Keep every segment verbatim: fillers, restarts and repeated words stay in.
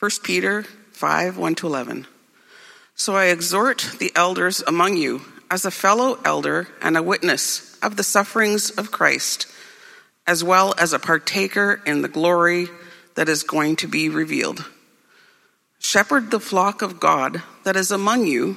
First Peter five, one to eleven. So I exhort the elders among you, as a fellow elder and a witness of the sufferings of Christ, as well as a partaker in the glory that is going to be revealed. Shepherd the flock of God that is among you,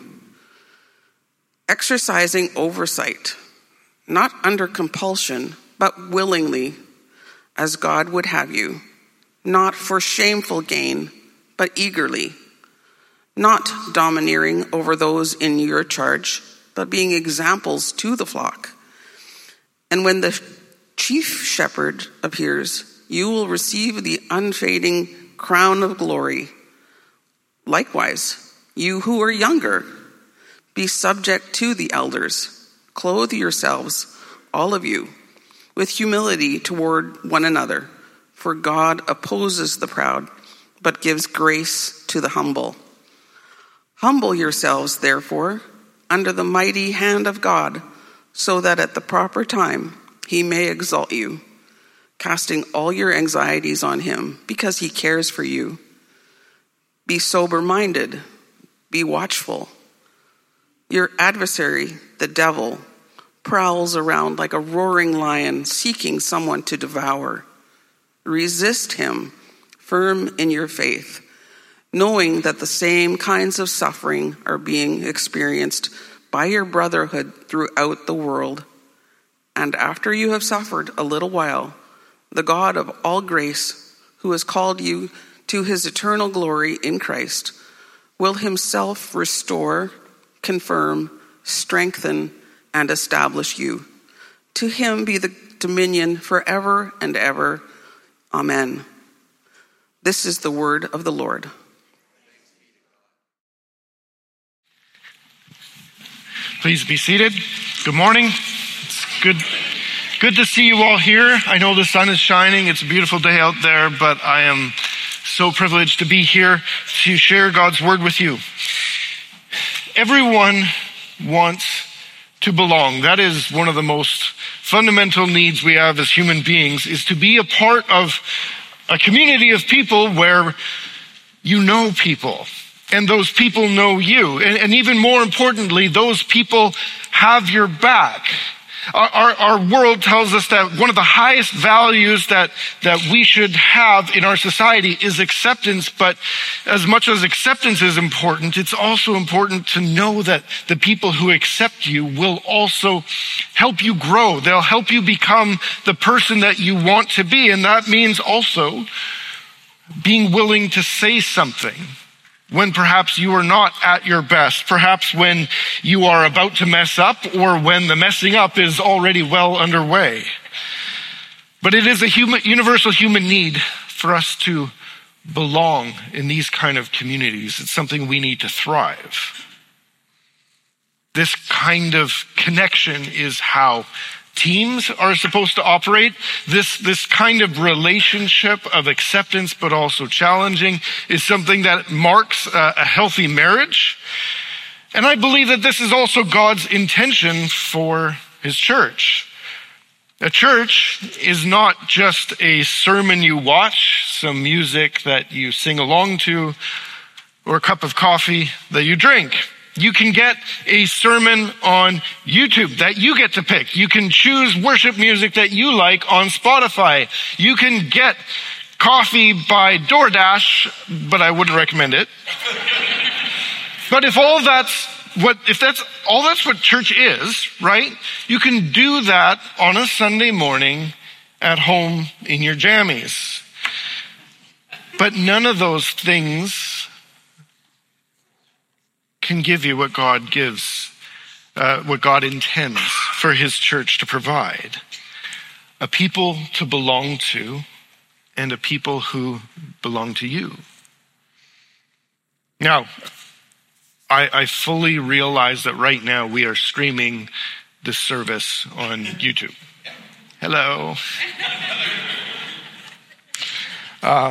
exercising oversight, not under compulsion, but willingly, as God would have you, not for shameful gain, but eagerly, not domineering over those in your charge, but being examples to the flock. And when the chief shepherd appears, you will receive the unfading crown of glory. Likewise, you who are younger, be subject to the elders. Clothe yourselves, all of you, with humility toward one another. For God opposes the proud, but gives grace to the humble. Humble yourselves, therefore, under the mighty hand of God, so that at the proper time he may exalt you, casting all your anxieties on him, because he cares for you. Be sober-minded, be watchful. Your adversary, the devil, prowls around like a roaring lion, seeking someone to devour. Resist him, firm in your faith, knowing that the same kinds of suffering are being experienced by your brotherhood throughout the world. And after you have suffered a little while, the God of all grace, who has called you to his eternal glory in Christ, will himself restore, confirm, strengthen, and establish you. To him be the dominion forever and ever. Amen. This is the word of the Lord. Please be seated. Good morning. It's good, good to see you all here. I know the sun is shining. It's a beautiful day out there, but I am so privileged to be here to share God's word with you. Everyone wants to belong. That is one of the most fundamental needs we have as human beings, is to be a part of a community of people where you know people and those people know you. And, and even more importantly, those people have your back. Our, our, our world tells us that one of the highest values that, that we should have in our society is acceptance. But as much as acceptance is important, it's also important to know that the people who accept you will also help you grow. They'll help you become the person that you want to be. And that means also being willing to say something when perhaps you are not at your best, perhaps when you are about to mess up, or when the messing up is already well underway. But it is a human, universal human need for us to belong in these kind of communities. It's something we need to thrive. This kind of connection is how teams are supposed to operate. This, this kind of relationship of acceptance, but also challenging, is something that marks a, a healthy marriage. And I believe that this is also God's intention for his church. A church is not just a sermon you watch, some music that you sing along to, or a cup of coffee that you drink. You can get a sermon on YouTube that you get to pick. You can choose worship music that you like on Spotify. You can get coffee by DoorDash, but I wouldn't recommend it. But if all that's what, if that's all that's what church is, right? You can do that on a Sunday morning at home in your jammies. But none of those things can give you what God gives, uh, what God intends for his church to provide. A people to belong to, and a people who belong to you. Now, I, I fully realize that right now we are streaming this service on YouTube. Hello. Um,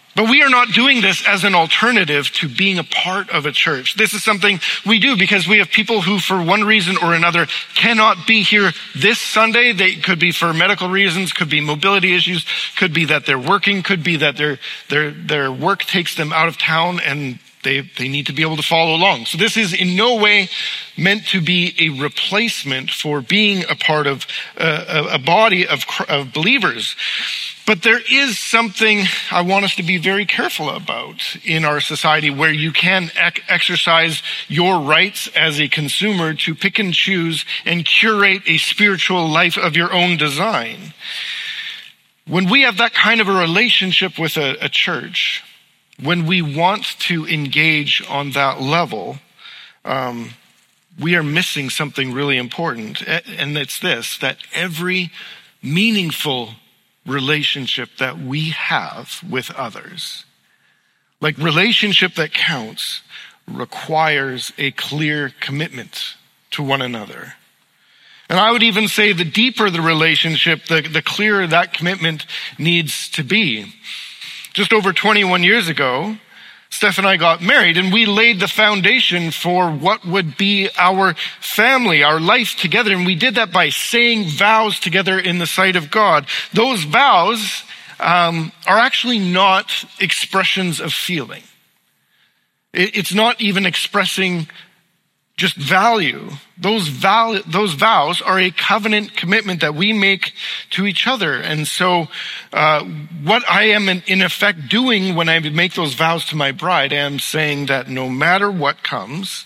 But we are not doing this as an alternative to being a part of a church. This is something we do because we have people who, for one reason or another, cannot be here this Sunday. They could be for medical reasons, could be mobility issues, could be that they're working, could be that their their their work takes them out of town and they they need to be able to follow along. So this is in no way meant to be a replacement for being a part of a, a body of, of believers. But there is something I want us to be very careful about in our society where you can ec- exercise your rights as a consumer to pick and choose and curate a spiritual life of your own design. When we have that kind of a relationship with a, a church, when we want to engage on that level, um, we are missing something really important. And it's this, that every meaningful relationship that we have with others, like relationship that counts, requires a clear commitment to one another. And I would even say the deeper the relationship, the, the clearer that commitment needs to be. Just over twenty-one years ago, Steph and I got married, and we laid the foundation for what would be our family, our life together. And we did that by saying vows together in the sight of God. Those vows um, are actually not expressions of feeling. It, it's not even expressing just value. Those, val- those vows are a covenant commitment that we make to each other. And so uh, what I am in, in effect doing when I make those vows to my bride, I am saying that no matter what comes,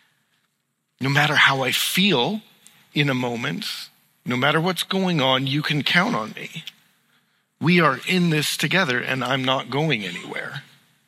no matter how I feel in a moment, no matter what's going on, you can count on me. We are in this together, and I'm not going anywhere.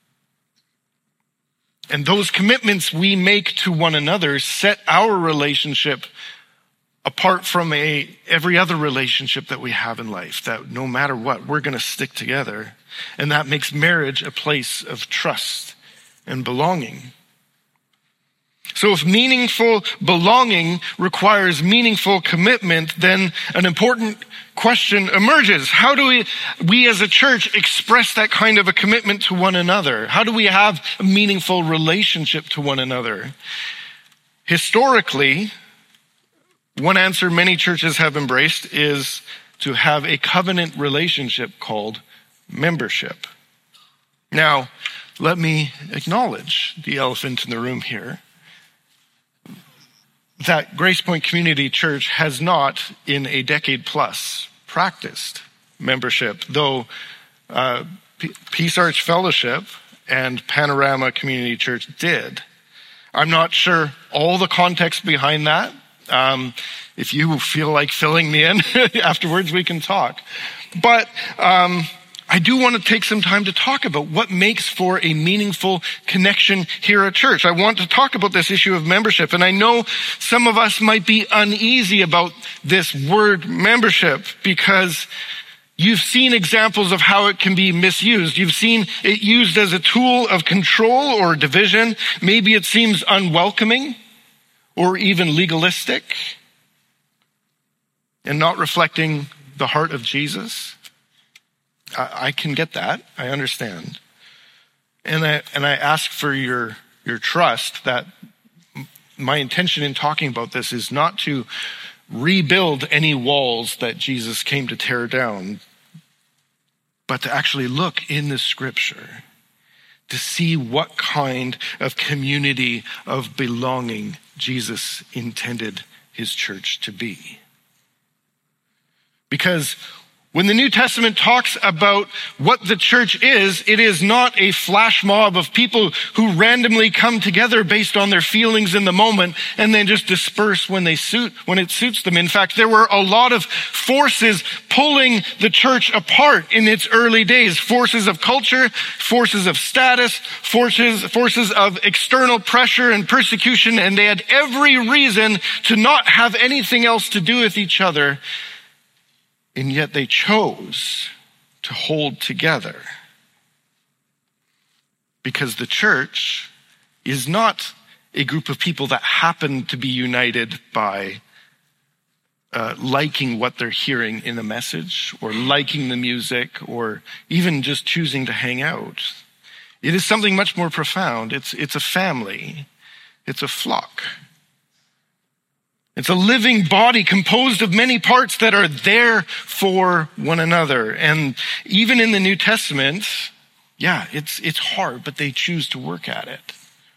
And those commitments we make to one another set our relationship apart from a, every other relationship that we have in life, that no matter what, we're going to stick together. And that makes marriage a place of trust and belonging. So if meaningful belonging requires meaningful commitment, then an important question emerges. How do we, we as a church express that kind of a commitment to one another? How do we have a meaningful relationship to one another? Historically, one answer many churches have embraced is to have a covenant relationship called membership. Now, let me acknowledge the elephant in the room here, that Grace Point Community Church has not, in a decade plus, practiced membership, though uh, P- Peace Arch Fellowship and Panorama Community Church did. I'm not sure all the context behind that. Um, if you feel like filling me in afterwards, we can talk. But um, I do want to take some time to talk about what makes for a meaningful connection here at church. I want to talk about this issue of membership. And I know some of us might be uneasy about this word membership because you've seen examples of how it can be misused. You've seen it used as a tool of control or division. Maybe it seems unwelcoming or even legalistic and not reflecting the heart of Jesus. I can get that. I understand. And I, and I ask for your, your trust that my intention in talking about this is not to rebuild any walls that Jesus came to tear down, but to actually look in the scripture to see what kind of community of belonging Jesus intended his church to be. Because when the New Testament talks about what the church is, it is not a flash mob of people who randomly come together based on their feelings in the moment and then just disperse when they suit, when it suits them. In fact, there were a lot of forces pulling the church apart in its early days. Forces of culture, forces of status, forces, forces of external pressure and persecution, and they had every reason to not have anything else to do with each other. And yet they chose to hold together because the church is not a group of people that happen to be united by uh, liking what they're hearing in the message, or liking the music, or even just choosing to hang out. It is something much more profound. It's, it's a family. It's a flock. It's a living body composed of many parts that are there for one another. And even in the New Testament, yeah, it's, it's hard, but they choose to work at it.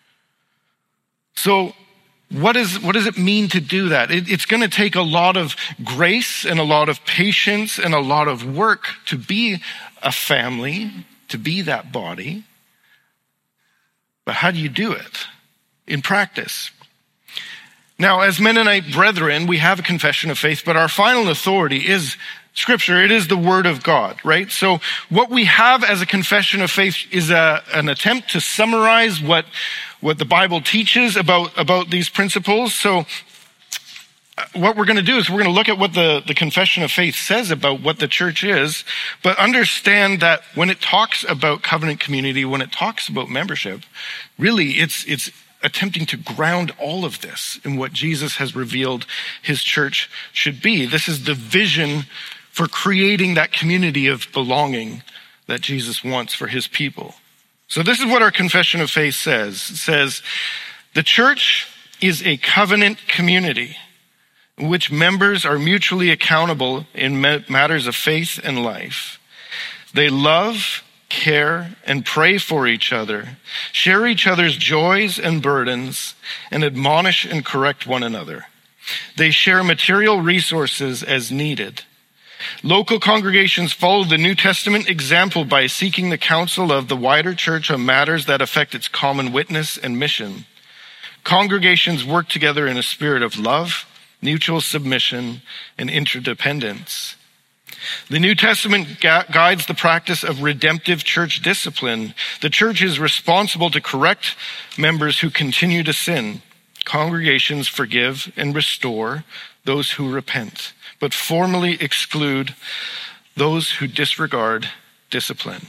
So what is, what does it mean to do that? It, it's going to take a lot of grace and a lot of patience and a lot of work to be a family, to be that body. But how do you do it in practice? Now, as Mennonite brethren, we have a confession of faith, but our final authority is Scripture. It is the Word of God, right? So what we have as a confession of faith is a, an attempt to summarize what, what the Bible teaches about, about these principles. So what we're going to do is we're going to look at what the, the confession of faith says about what the church is, but understand that when it talks about covenant community, when it talks about membership, really it's, it's attempting to ground all of this in what Jesus has revealed his church should be. This is the vision for creating that community of belonging that Jesus wants for his people. So this is what our confession of faith says. It says, the church is a covenant community in which members are mutually accountable in matters of faith and life. They love, care, and pray for each other, share each other's joys and burdens, and admonish and correct one another. They share material resources as needed. Local congregations follow the New Testament example by seeking the counsel of the wider church on matters that affect its common witness and mission. Congregations work together in a spirit of love, mutual submission, and interdependence. The New Testament gu- guides the practice of redemptive church discipline. The church is responsible to correct members who continue to sin. Congregations forgive and restore those who repent, but formally exclude those who disregard discipline.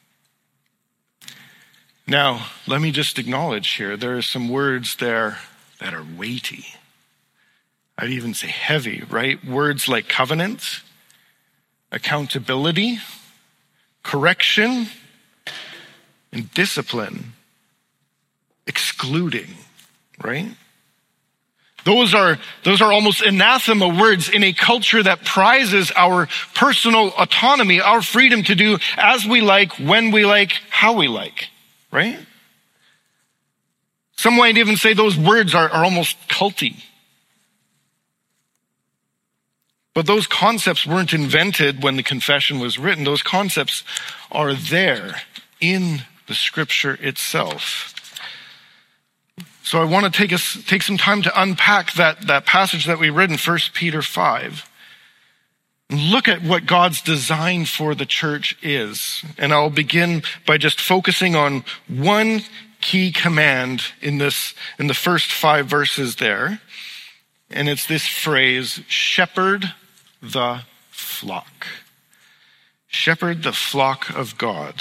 Now, let me just acknowledge here, there are some words there that are weighty. I'd even say heavy, right? Words like covenant, accountability, correction, and discipline, excluding, right? Those are, those are almost anathema words in a culture that prizes our personal autonomy, our freedom to do as we like, when we like, how we like, right? Some might even say those words are, are almost culty. But those concepts weren't invented when the confession was written. Those concepts are there in the scripture itself. So I want to take us take some time to unpack that, that passage that we read in First Peter five. And look at what God's design for the church is. And I'll begin by just focusing on one key command in this in the first five verses there. And it's this phrase, shepherd the flock. Shepherd the flock of God.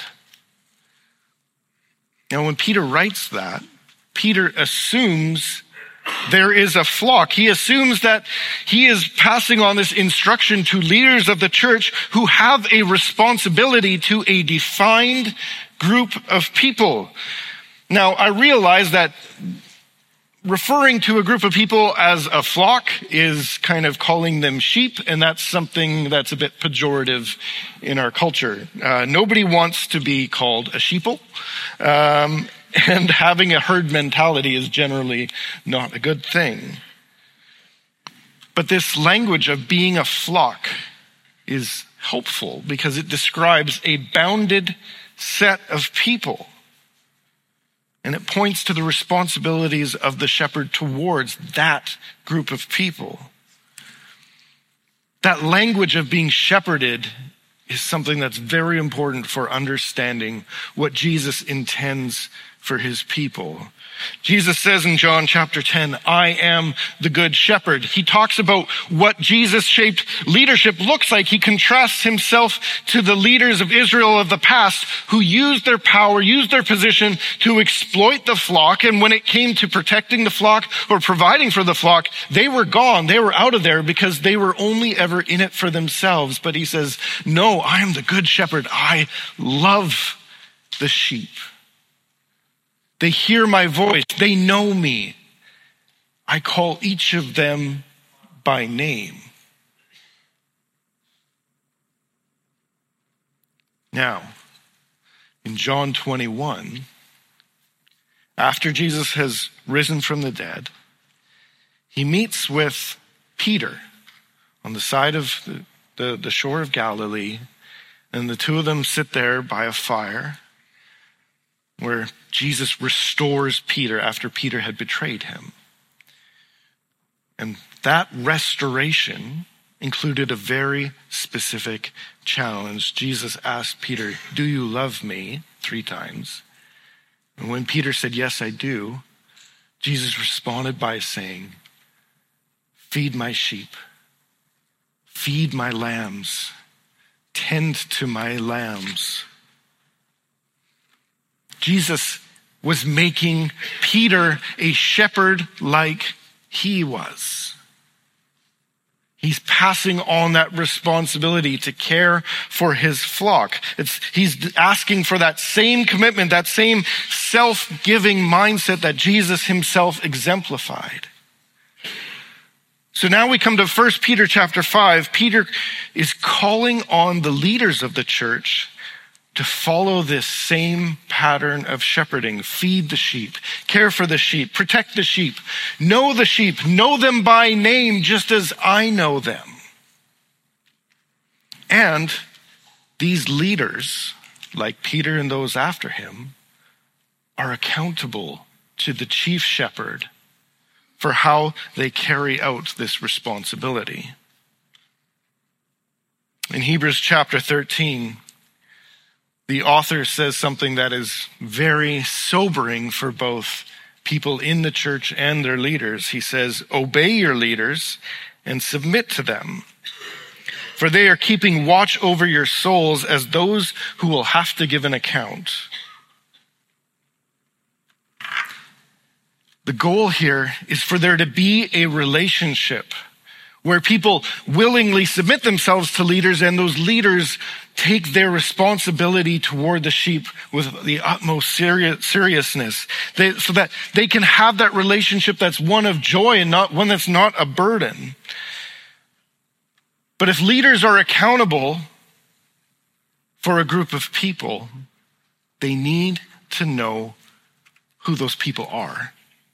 Now, when Peter writes that, Peter assumes there is a flock. He assumes that he is passing on this instruction to leaders of the church who have a responsibility to a defined group of people. Now, I realize that referring to a group of people as a flock is kind of calling them sheep, and that's something that's a bit pejorative in our culture. Uh, nobody wants to be called a sheeple, um, and having a herd mentality is generally not a good thing. But this language of being a flock is helpful because it describes a bounded set of people. And it points to the responsibilities of the shepherd towards that group of people. That language of being shepherded is something that's very important for understanding what Jesus intends for his people. Jesus says in John chapter ten, I am the good shepherd. He talks about what Jesus-shaped leadership looks like. He contrasts himself to the leaders of Israel of the past who used their power, used their position to exploit the flock. And when it came to protecting the flock or providing for the flock, they were gone. They were out of there because they were only ever in it for themselves. But he says, no, I am the good shepherd. I love the sheep. They hear my voice. They know me. I call each of them by name. Now, in John twenty-one, after Jesus has risen from the dead, he meets with Peter on the side of the, the, the shore of Galilee, and the two of them sit there by a fire, where Jesus restores Peter after Peter had betrayed him. And that restoration included a very specific challenge. Jesus asked Peter, do you love me? Three times. And when Peter said, yes, I do, Jesus responded by saying, feed my sheep, feed my lambs, tend to my lambs. Jesus was making Peter a shepherd like he was. He's passing on that responsibility to care for his flock. It's, he's asking for that same commitment, that same self-giving mindset that Jesus himself exemplified. So now we come to First Peter chapter five. Peter is calling on the leaders of the church to follow this same pattern of shepherding. Feed the sheep, care for the sheep, protect the sheep, know the sheep, know them by name just as I know them. And these leaders, like Peter and those after him, are accountable to the chief shepherd for how they carry out this responsibility. In Hebrews chapter thirteen, the author says something that is very sobering for both people in the church and their leaders. He says, obey your leaders and submit to them, for they are keeping watch over your souls as those who will have to give an account. The goal here is for there to be a relationship where people willingly submit themselves to leaders and those leaders take their responsibility toward the sheep with the utmost serious, seriousness, they, so that they can have that relationship that's one of joy and not one that's not a burden. But if leaders are accountable for a group of people, they need to know who those people are.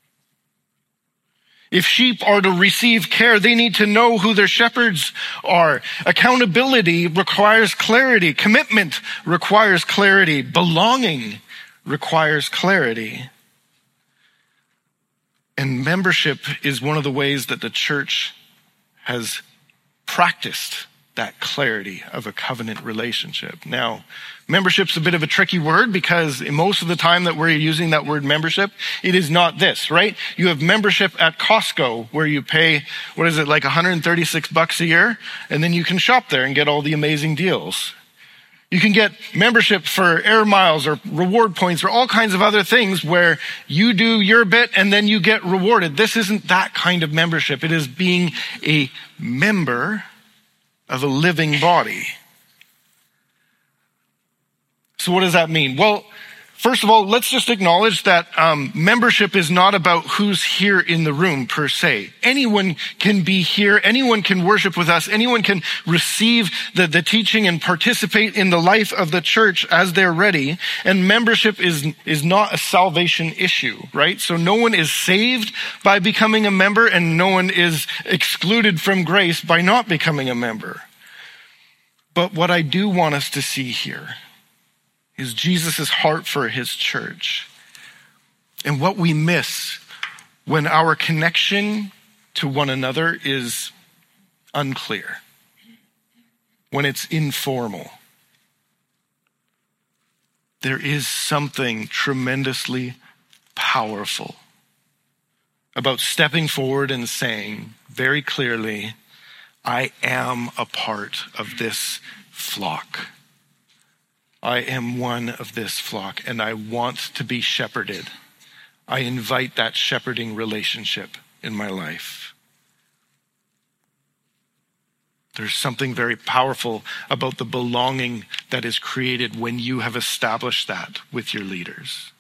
If sheep are to receive care, they need to know who their shepherds are. Accountability requires clarity. Commitment requires clarity. Belonging requires clarity. And membership is one of the ways that the church has practiced that clarity of a covenant relationship. Now, membership's a bit of a tricky word because most of the time that we're using that word membership, it is not this, right? You have membership at Costco where you pay, what is it, like one hundred thirty-six bucks a year, and then you can shop there and get all the amazing deals. You can get membership for air miles or reward points or all kinds of other things where you do your bit and then you get rewarded. This isn't that kind of membership. It is being a member of a living body. So what does that mean? Well, first of all, let's just acknowledge that um, membership is not about who's here in the room per se. Anyone can be here. Anyone can worship with us. Anyone can receive the, the teaching and participate in the life of the church as they're ready. And membership is, is not a salvation issue, right? So no one is saved by becoming a member and no one is excluded from grace by not becoming a member. But what I do want us to see here is Jesus' heart for his church and what we miss when our connection to one another is unclear, when it's informal. there is something tremendously powerful about stepping forward and saying very clearly, I am a part of this flock. I am one of this flock, and I want to be shepherded. I invite that shepherding relationship in my life. There's something very powerful about the belonging that is created when you have established that with your leaders.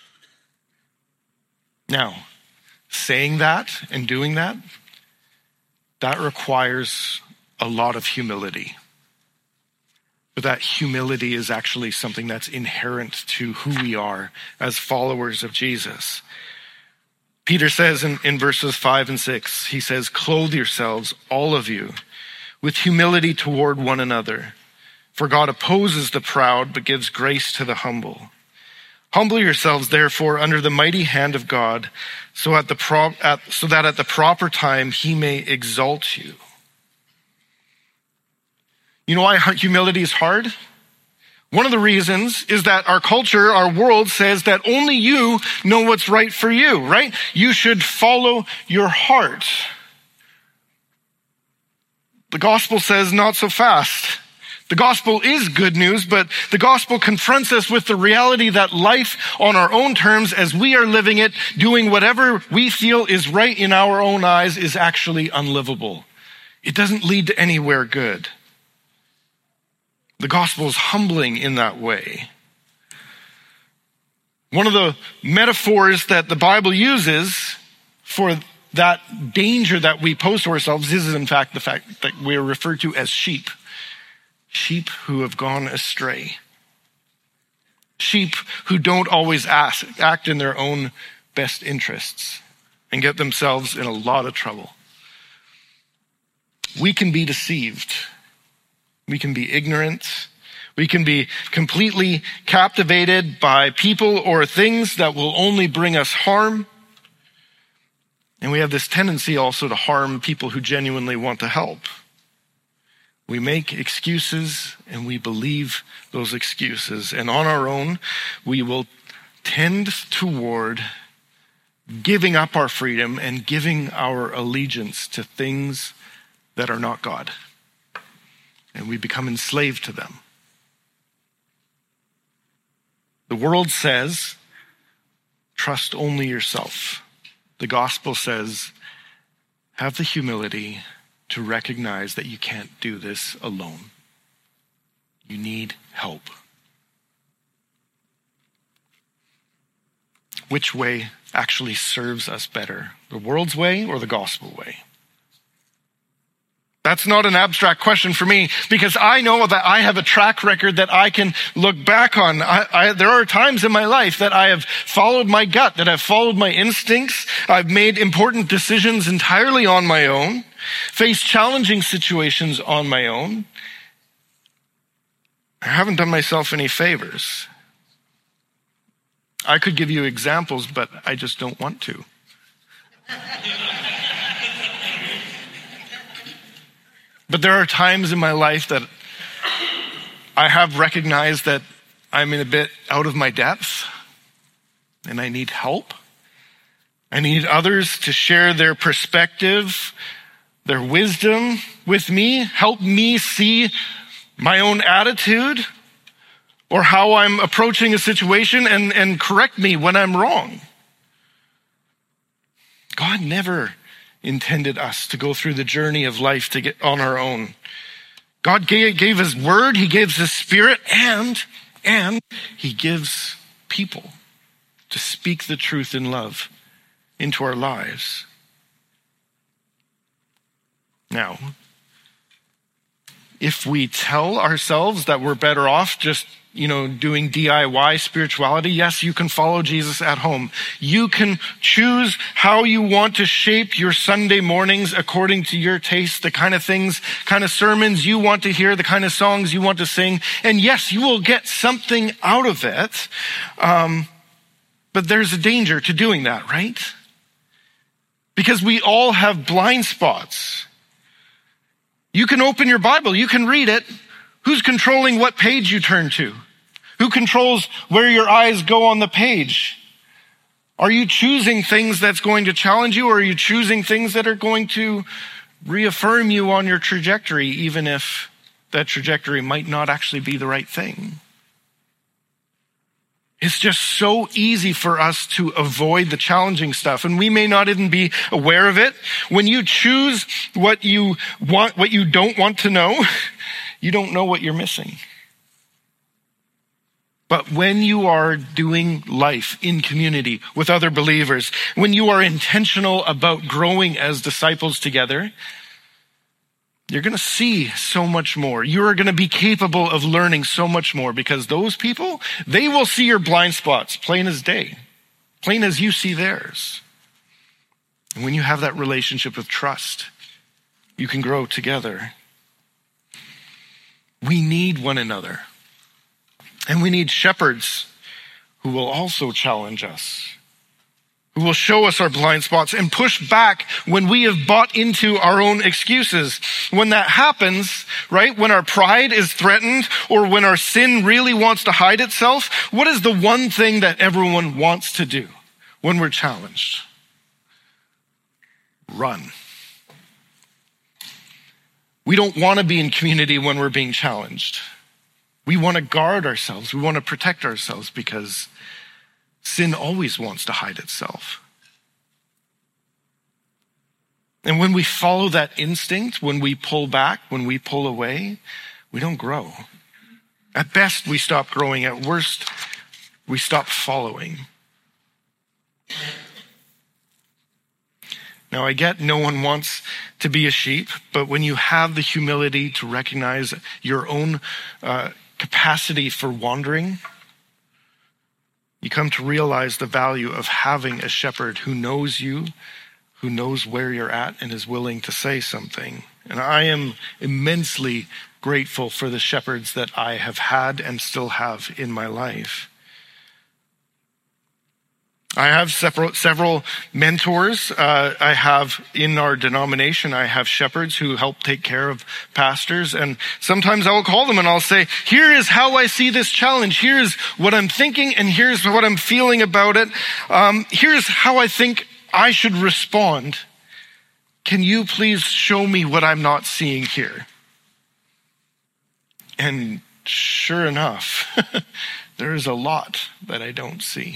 Now, saying that and doing that, that requires a lot of humility. But that humility is actually something that's inherent to who we are as followers of Jesus. Peter says in, in verses five and six, he says, clothe yourselves, all of you, with humility toward one another. For God opposes the proud, but gives grace to the humble. Humble yourselves, therefore, under the mighty hand of God, so, at the pro- at, so that at the proper time he may exalt you. You know why humility is hard? One of the reasons is that our culture, our world says that only you know what's right for you, right? You should follow your heart. The gospel says not so fast. The gospel is good news, but the gospel confronts us with the reality that life on our own terms, as we are living it, doing whatever we feel is right in our own eyes, is actually unlivable. It doesn't lead to anywhere good. The gospel is humbling in that way. One of the metaphors that the Bible uses for that danger that we pose to ourselves is, in fact, the fact that we are referred to as sheep. Sheep who have gone astray. Sheep who don't always ask, act in their own best interests and get themselves in a lot of trouble. We can be deceived. We can be ignorant. We can be completely captivated by people or things that will only bring us harm. And we have this tendency also to harm people who genuinely want to help. We make excuses and we believe those excuses. And on our own, we will tend toward giving up our freedom and giving our allegiance to things that are not God. And we become enslaved to them. The world says, trust only yourself. The gospel says, have the humility to recognize that you can't do this alone. You need help. Which way actually serves us better? The world's way or the gospel way? That's not an abstract question for me, because I know that I have a track record that I can look back on. I, I, there are times in my life that I have followed my gut, that I've followed my instincts. I've made important decisions entirely on my own, faced challenging situations on my own. I haven't done myself any favors. I could give you examples, but I just don't want to. But there are times in my life that I have recognized that I'm in a bit out of my depth and I need help. I need others to share their perspective, their wisdom with me, help me see my own attitude or how I'm approaching a situation and, and correct me when I'm wrong. God never intended us to go through the journey of life to get on our own. God gave, gave his word, he gives his spirit, and, and he gives people to speak the truth in love into our lives. Now, if we tell ourselves that we're better off just, you know, doing D I Y spirituality, yes, you can follow Jesus at home. You can choose how you want to shape your Sunday mornings according to your taste, the kind of things, kind of sermons you want to hear, the kind of songs you want to sing. And yes, you will get something out of it. Um, but there's a danger to doing that, right? Because we all have blind spots. You can open your Bible, you can read it. Who's controlling what page you turn to? Who controls where your eyes go on the page? Are you choosing things that's going to challenge you, or are you choosing things that are going to reaffirm you on your trajectory, even if that trajectory might not actually be the right thing? It's just so easy for us to avoid the challenging stuff, and we may not even be aware of it. When you choose what you want, what you don't want to know, you don't know what you're missing. But when you are doing life in community with other believers, when you are intentional about growing as disciples together, you're going to see so much more. You are going to be capable of learning so much more, because those people, they will see your blind spots plain as day, plain as you see theirs. And when you have that relationship of trust, you can grow together. We need one another. And we need shepherds who will also challenge us, who will show us our blind spots and push back when we have bought into our own excuses. When that happens, right, when our pride is threatened, or when our sin really wants to hide itself, what is the one thing that everyone wants to do when we're challenged? Run. We don't want to be in community when we're being challenged. We want to guard ourselves. We want to protect ourselves, because sin always wants to hide itself. And when we follow that instinct, when we pull back, when we pull away, we don't grow. At best, we stop growing. At worst, we stop following. Now, I get no one wants to be a sheep, but when you have the humility to recognize your own uh, capacity for wandering, you come to realize the value of having a shepherd who knows you, who knows where you're at, and is willing to say something. And I am immensely grateful for the shepherds that I have had and still have in my life. I have several, several mentors. Uh, I have in our denomination, I have shepherds who help take care of pastors. And sometimes I will call them and I'll say, here is how I see this challenge. Here's what I'm thinking, and here's what I'm feeling about it. Um, here's how I think I should respond. Can you please show me what I'm not seeing here? And sure enough, there is a lot that I don't see.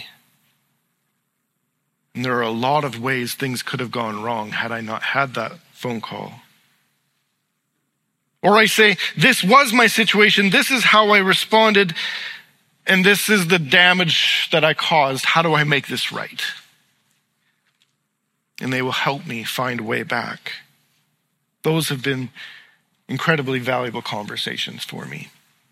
And there are a lot of ways things could have gone wrong had I not had that phone call. Or I say, this was my situation, this is how I responded, and this is the damage that I caused. How do I make this right? And they will help me find a way back. Those have been incredibly valuable conversations for me.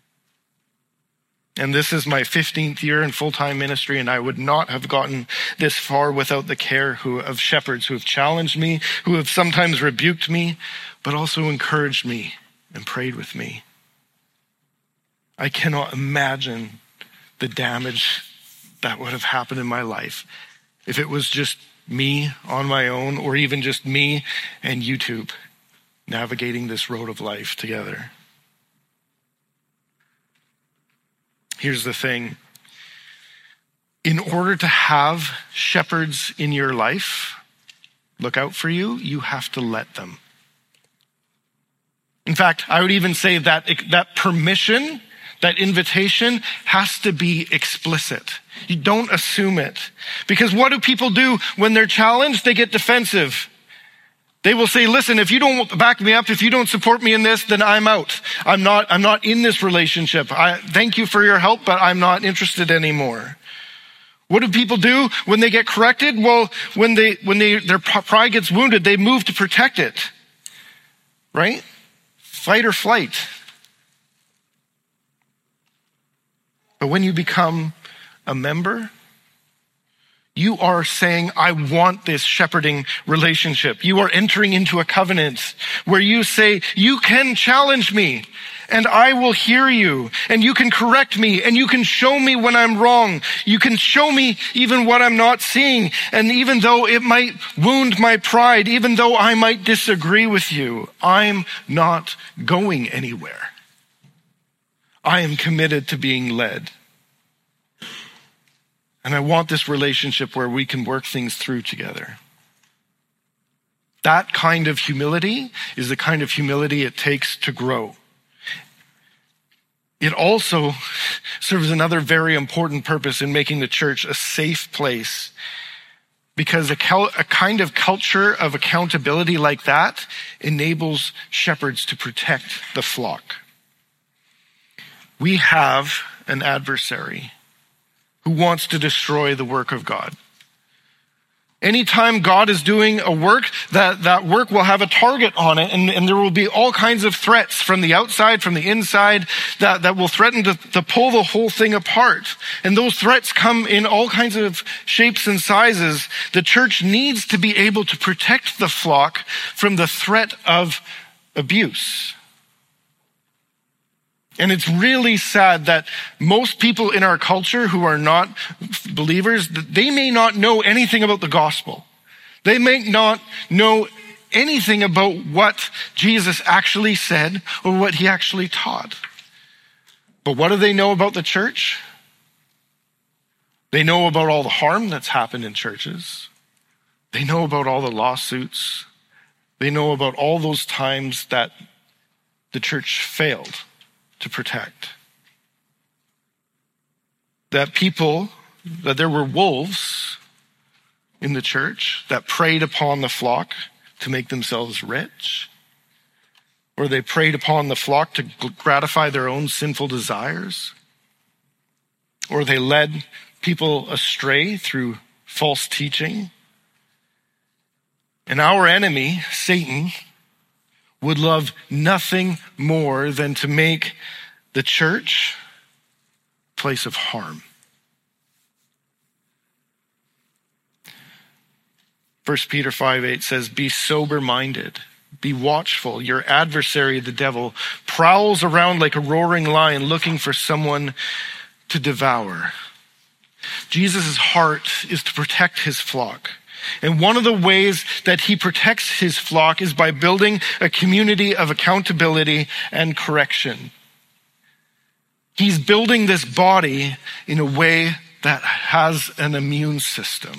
And this is my fifteenth year in full-time ministry, and I would not have gotten this far without the care who, of shepherds who have challenged me, who have sometimes rebuked me, but also encouraged me and prayed with me. I cannot imagine the damage that would have happened in my life if it was just me on my own, or even just me and YouTube navigating this road of life together. Here's the thing. In order to have shepherds in your life look out for you, you have to let them. In fact, I would even say that that permission, that invitation has to be explicit. You don't assume it. Because what do people do when they're challenged? They get defensive. They will say, listen, if you don't back me up, if you don't support me in this, then I'm out. I'm not, I'm not in this relationship. I thank you for your help, but I'm not interested anymore. What do people do when they get corrected? Well, when they, when they, their pride gets wounded, they move to protect it. Right? Fight or flight. But when you become a member, you are saying, I want this shepherding relationship. You are entering into a covenant where you say, you can challenge me and I will hear you, and you can correct me, and you can show me when I'm wrong. You can show me even what I'm not seeing. And even though it might wound my pride, even though I might disagree with you, I'm not going anywhere. I am committed to being led. And I want this relationship where we can work things through together. That kind of humility is the kind of humility it takes to grow. It also serves another very important purpose in making the church a safe place, because a, cal- a kind of culture of accountability like that enables shepherds to protect the flock. We have an adversary who wants to destroy the work of God. Anytime God is doing a work, that, that work will have a target on it, and, and there will be all kinds of threats from the outside, from the inside, that, that will threaten to, to pull the whole thing apart. And those threats come in all kinds of shapes and sizes. The church needs to be able to protect the flock from the threat of abuse. And it's really sad that most people in our culture who are not believers, they may not know anything about the gospel. They may not know anything about what Jesus actually said or what he actually taught. But what do they know about the church? They know about all the harm that's happened in churches. They know about all the lawsuits. They know about all those times that the church failed to protect. That people, that there were wolves in the church that preyed upon the flock to make themselves rich, or they preyed upon the flock to gratify their own sinful desires, or they led people astray through false teaching. And our enemy, Satan, would love nothing more than to make the church a place of harm. First Peter five eight says, be sober-minded, be watchful. Your adversary, the devil, prowls around like a roaring lion looking for someone to devour. Jesus' heart is to protect his flock. And one of the ways that he protects his flock is by building a community of accountability and correction. He's building this body in a way that has an immune system.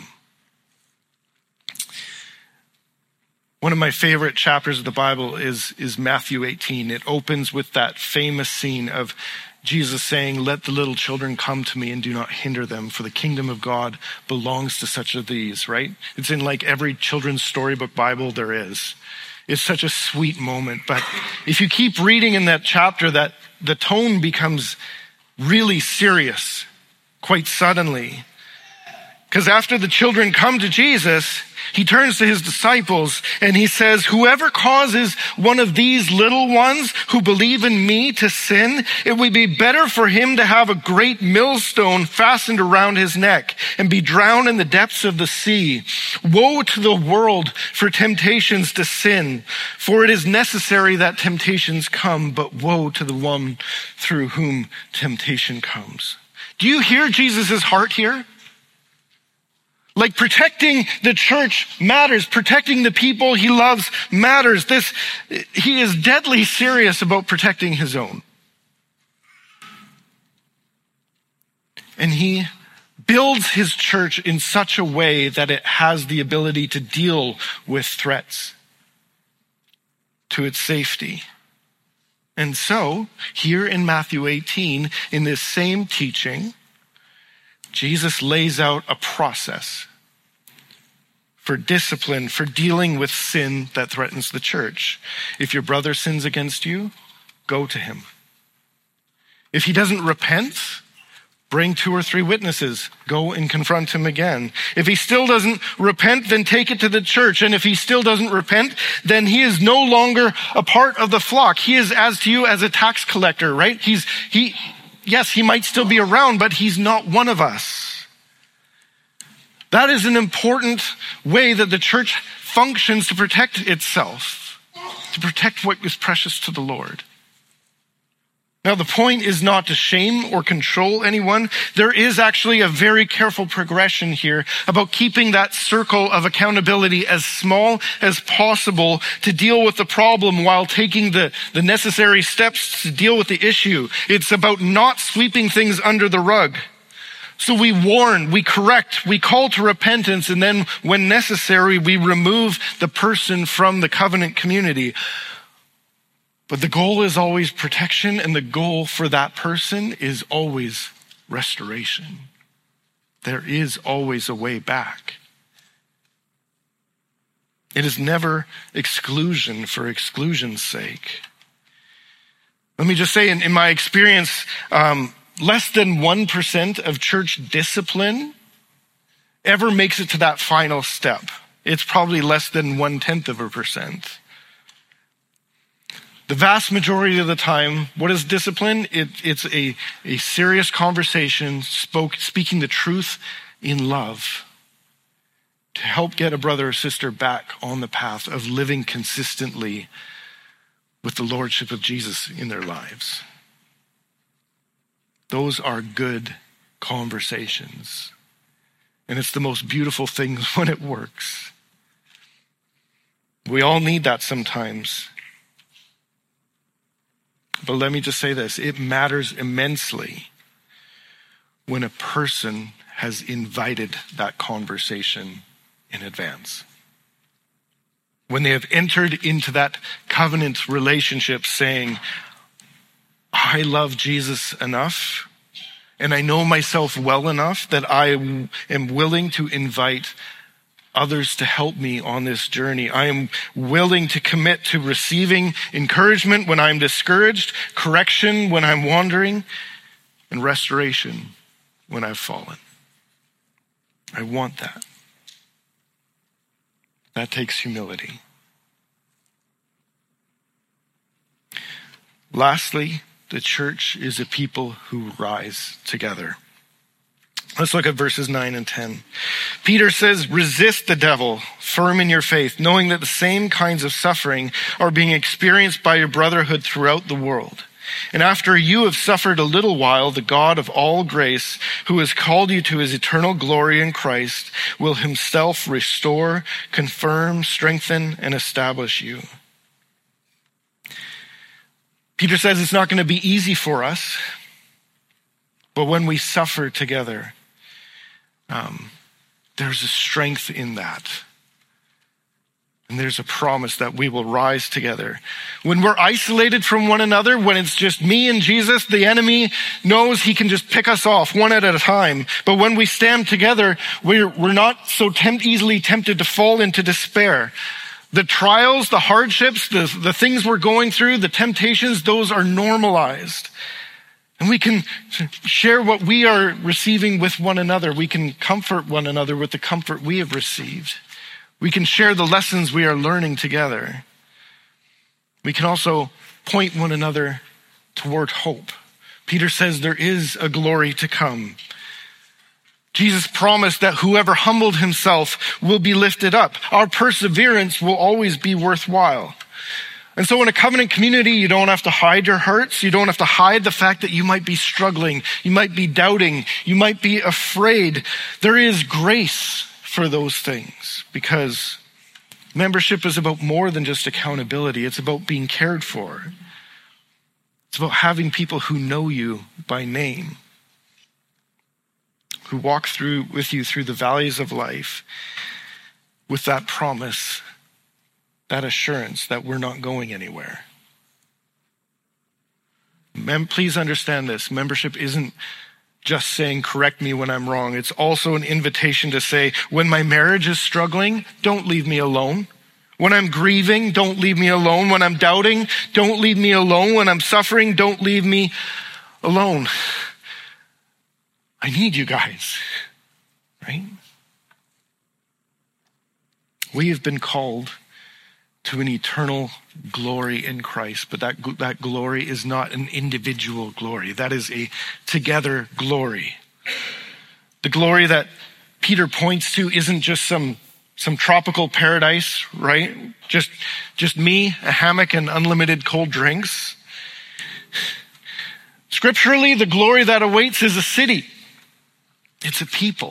One of my favorite chapters of the Bible is, is Matthew eighteen. It opens with that famous scene of Jesus saying, let the little children come to me and do not hinder them, for the kingdom of God belongs to such of these, right? It's in like every children's storybook Bible there is. It's such a sweet moment. But if you keep reading in that chapter, that the tone becomes really serious quite suddenly. Because after the children come to Jesus, he turns to his disciples and he says, whoever causes one of these little ones who believe in me to sin, it would be better for him to have a great millstone fastened around his neck and be drowned in the depths of the sea. Woe to the world for temptations to sin, for it is necessary that temptations come, but woe to the one through whom temptation comes. Do you hear Jesus' heart here? Like protecting the church matters. Protecting the people he loves matters. This, he is deadly serious about protecting his own. And he builds his church in such a way that it has the ability to deal with threats to its safety. And so, here in Matthew eighteen, in this same teaching, Jesus lays out a process for discipline, for dealing with sin that threatens the church. If your brother sins against you, go to him. If he doesn't repent, bring two or three witnesses. Go and confront him again. If he still doesn't repent, then take it to the church. And if he still doesn't repent, then he is no longer a part of the flock. He is as to you as a tax collector, right? He's, he, yes, he might still be around, but he's not one of us. That is an important way that the church functions to protect itself, to protect what is precious to the Lord. Now, the point is not to shame or control anyone. There is actually a very careful progression here about keeping that circle of accountability as small as possible to deal with the problem while taking the, the necessary steps to deal with the issue. It's about not sweeping things under the rug, So we warn, we correct, we call to repentance, and then when necessary, we remove the person from the covenant community. But the goal is always protection, and the goal for that person is always restoration. There is always a way back. It is never exclusion for exclusion's sake. Let me just say, in, in my experience, um, less than one percent of church discipline ever makes it to that final step. It's probably less than one-tenth of a percent. The vast majority of the time, what is discipline? It, it's a, a serious conversation, spoke, speaking the truth in love to help get a brother or sister back on the path of living consistently with the lordship of Jesus in their lives. Those are good conversations. And it's the most beautiful thing when it works. We all need that sometimes. But let me just say this, it matters immensely when a person has invited that conversation in advance. When they have entered into that covenant relationship saying, I love Jesus enough, and I know myself well enough that I am willing to invite others to help me on this journey. I am willing to commit to receiving encouragement when I'm discouraged, correction when I'm wandering, and restoration when I've fallen. I want that. That takes humility. Lastly, the church is a people who rise together. Let's look at verses nine and ten. Peter says, resist the devil, firm in your faith, knowing that the same kinds of suffering are being experienced by your brotherhood throughout the world. And after you have suffered a little while, the God of all grace, who has called you to his eternal glory in Christ, will himself restore, confirm, strengthen, and establish you. Peter says it's not going to be easy for us, but when we suffer together, um, there's a strength in that. And there's a promise that we will rise together. When we're isolated from one another, when it's just me and Jesus, the enemy knows he can just pick us off one at a time. But when we stand together, we're, we're not so tempt, easily tempted to fall into despair. The trials, the hardships, the, the things we're going through, the temptations, those are normalized. And we can share what we are receiving with one another. We can comfort one another with the comfort we have received. We can share the lessons we are learning together. We can also point one another toward hope. Peter says there is a glory to come. Jesus promised that whoever humbled himself will be lifted up. Our perseverance will always be worthwhile. And so in a covenant community, you don't have to hide your hurts. You don't have to hide the fact that you might be struggling. You might be doubting. You might be afraid. There is grace for those things because membership is about more than just accountability. It's about being cared for. It's about having people who know you by name, who walk through with you through the valleys of life with that promise, that assurance that we're not going anywhere. Mem- please understand this. Membership isn't just saying, correct me when I'm wrong. It's also an invitation to say, when my marriage is struggling, don't leave me alone. When I'm grieving, don't leave me alone. When I'm doubting, don't leave me alone. When I'm suffering, don't leave me alone. I need you guys, right? We have been called to an eternal glory in Christ, but that, that glory is not an individual glory. That is a together glory. The glory that Peter points to isn't just some, some tropical paradise, right? Just, just me, a hammock, and unlimited cold drinks. Scripturally, the glory that awaits is a city. It's a people.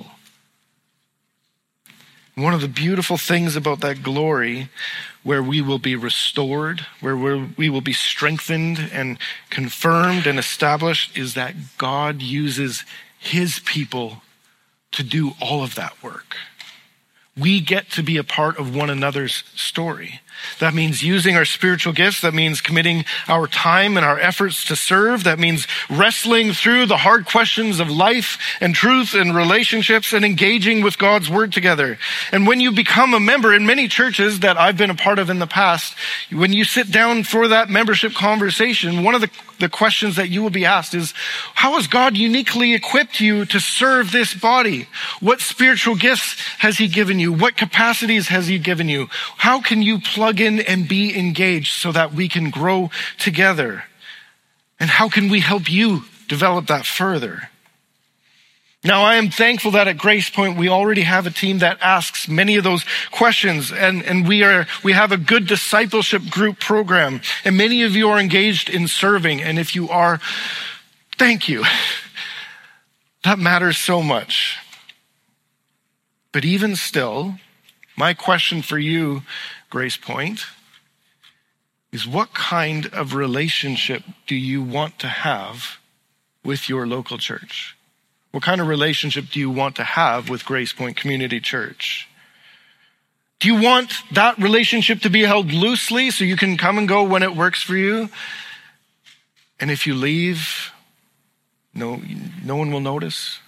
One of the beautiful things about that glory, where we will be restored, where we're, we will be strengthened and confirmed and established, is that God uses his people to do all of that work. We get to be a part of one another's story. That means using our spiritual gifts. That means committing our time and our efforts to serve. That means wrestling through the hard questions of life and truth and relationships and engaging with God's word together. And when you become a member in many churches that I've been a part of in the past, when you sit down for that membership conversation, one of the, the questions that you will be asked is, how has God uniquely equipped you to serve this body? What spiritual gifts has he given you? What capacities has he given you? How can you plug in and be engaged so that we can grow together? And how can we help you develop that further? Now, I am thankful that at Grace Point, we already have a team that asks many of those questions, and, and we are, we have a good discipleship group program, and many of you are engaged in serving. And if you are, thank you. That matters so much. But even still, my question for you, Grace Point, is what kind of relationship do you want to have with your local church? What kind of relationship do you want to have with Grace Point Community Church? Do you want that relationship to be held loosely so you can come and go when it works for you? And if you leave, no, no one will notice?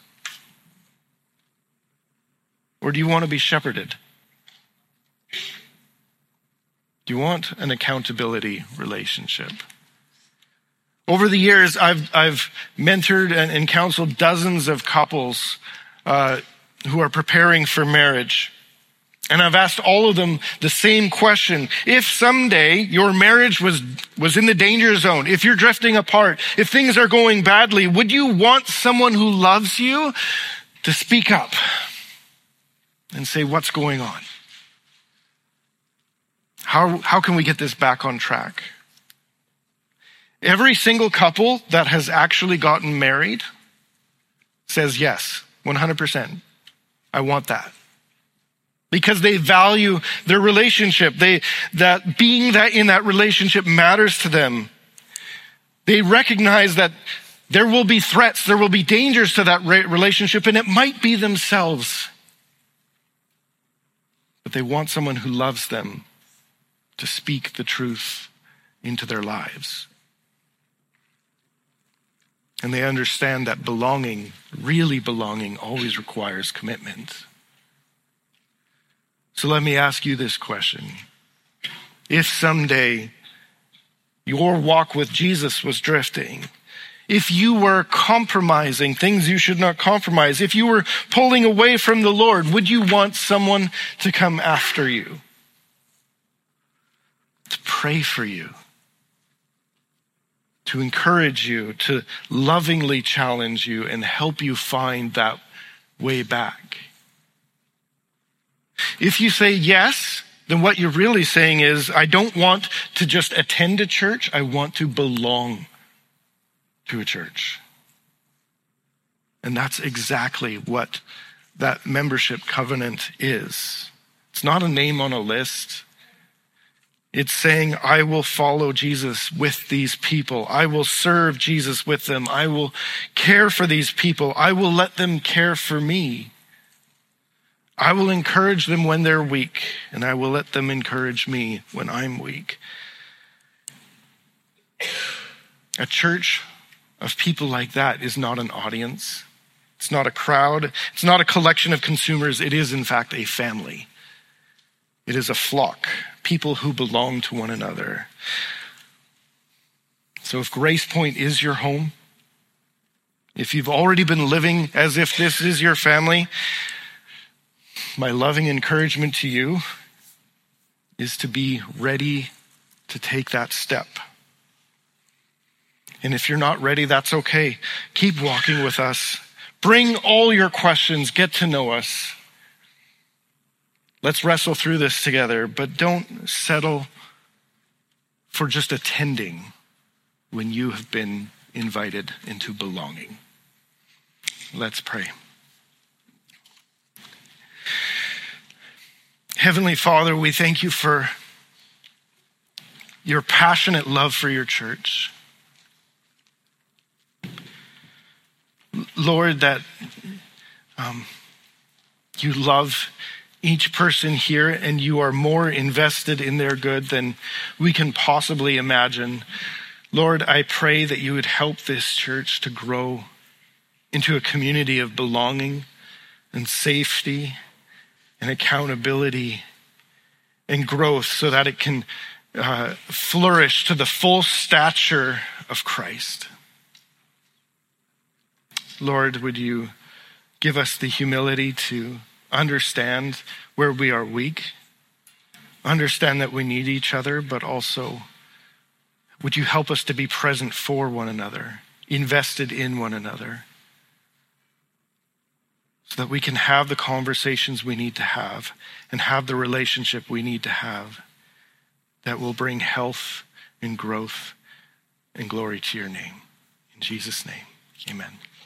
Or do you want to be shepherded? Do you want an accountability relationship? Over the years, I've I've mentored and, and counseled dozens of couples uh, who are preparing for marriage. And I've asked all of them the same question. If someday your marriage was, was in the danger zone, if you're drifting apart, if things are going badly, would you want someone who loves you to speak up and say, what's going on? How, how can we get this back on track? Every single couple that has actually gotten married says yes, one hundred percent. I want that. Because they value their relationship. They, that being that in that relationship matters to them. They recognize that there will be threats, there will be dangers to that relationship, and it might be themselves. But they want someone who loves them to speak the truth into their lives. And they understand that belonging, really belonging, always requires commitment. So let me ask you this question. If someday your walk with Jesus was drifting, if you were compromising things you should not compromise, if you were pulling away from the Lord, would you want someone to come after you? To pray for you? To encourage you, to lovingly challenge you and help you find that way back? If you say yes, then what you're really saying is, I don't want to just attend a church, I want to belong to a church. And that's exactly what that membership covenant is. It's not a name on a list. It's saying, I will follow Jesus with these people. I will serve Jesus with them. I will care for these people. I will let them care for me. I will encourage them when they're weak, and I will let them encourage me when I'm weak. A church of people like that is not an audience. It's not a crowd. It's not a collection of consumers. It is, in fact, a family. It is a flock, people who belong to one another. So if Grace Point is your home, if you've already been living as if this is your family, my loving encouragement to you is to be ready to take that step. And if you're not ready, that's okay. Keep walking with us. Bring all your questions. Get to know us. Let's wrestle through this together, but don't settle for just attending when you have been invited into belonging. Let's pray. Heavenly Father, we thank you for your passionate love for your church. Lord, that um, you love each person here and you are more invested in their good than we can possibly imagine. Lord, I pray that you would help this church to grow into a community of belonging and safety and accountability and growth so that it can uh, flourish to the full stature of Christ. Lord, would you give us the humility to understand where we are weak, understand that we need each other, but also would you help us to be present for one another, invested in one another, so that we can have the conversations we need to have and have the relationship we need to have that will bring health and growth and glory to your name. In Jesus' name, amen.